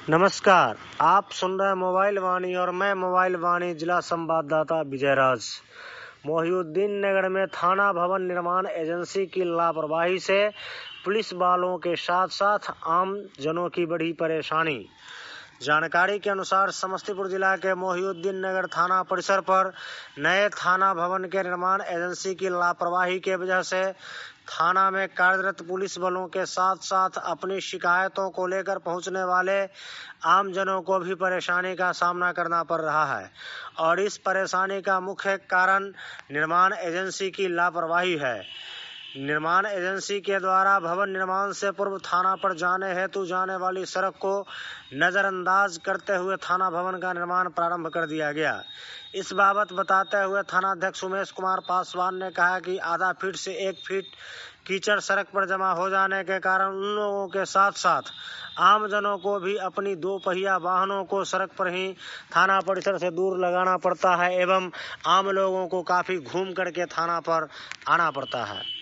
नमस्कार, आप सुन रहे हैं मोबाइल वाणी और मैं मोबाइल वाणी जिला संवाददाता विजयराज। मोहिउद्दीन नगर में थाना भवन निर्माण एजेंसी की लापरवाही से पुलिस वालों के साथ साथ आम जनों की बड़ी परेशानी। जानकारी के अनुसार समस्तीपुर जिला के मोहिउद्दीन नगर थाना परिसर पर नए थाना भवन के निर्माण एजेंसी की लापरवाही के वजह से थाना में कार्यरत पुलिस बलों के साथ साथ अपनी शिकायतों को लेकर पहुंचने वाले आम जनों को भी परेशानी का सामना करना पड़ रहा है और इस परेशानी का मुख्य कारण निर्माण एजेंसी की लापरवाही है। निर्माण एजेंसी के द्वारा भवन निर्माण से पूर्व थाना पर जाने हेतु जाने वाली सड़क को नजरअंदाज करते हुए थाना भवन का निर्माण प्रारंभ कर दिया गया। इस बाबत बताते हुए थानाध्यक्ष उमेश कुमार पासवान ने कहा कि आधा फीट से 1 फीट कीचड़ सड़क पर जमा हो जाने के कारण उन लोगों के साथ साथ आम जनों को भी अपनी 2 पहिया वाहनों को सड़क पर ही थाना परिसर से दूर लगाना पड़ता है एवं आम लोगों को काफी घूम करके थाना पर आना पड़ता है।